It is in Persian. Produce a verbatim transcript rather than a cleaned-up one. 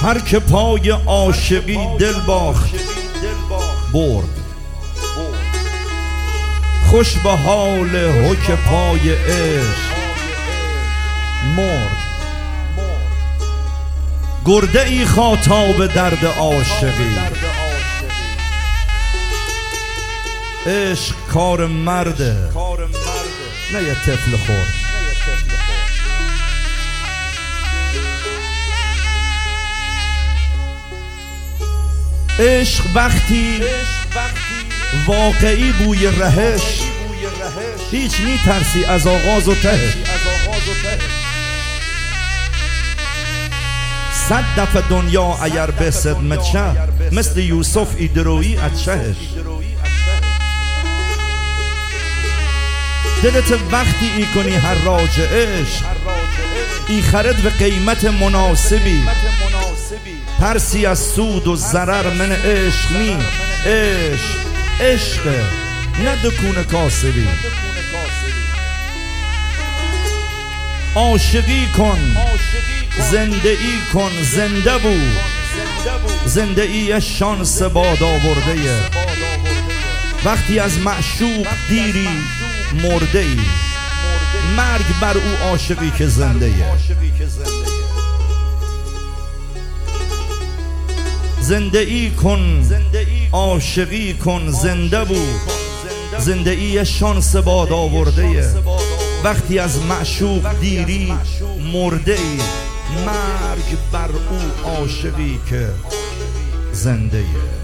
هر که پای عاشقی دل باخت برد، خوش به حال حک پای عشق مرد. گرده ای خاطاب درد عاشقی، عشق کار مرده نه یه طفل خورد. عشق وقتی واقعی بوی رهش، هیچ نی ترسی از آغاز و تهش. صد دفعه دنیا اگر به صدمت شه، مثل یوسف ایدرویی از شهش. دلت وقتی ای کنی هر راج عشق، ای خرد به قیمت مناسبی. ترسی از سود و ضرر من عشق نی، عشق عشق نه دکون کاسبی. عاشقی کن زنده ای کن، زنده بود زنده ای شانس باد آورده. وقتی از معشوق دیری مرده ای، مرگ بر او عاشقی که زنده ای. زنده ای کن عاشقی کن، زنده بود زنده ای شانس باد آورده. وقتی از معشوق دیری مرده ای، مرگ بر او عاشقی که زنده ای.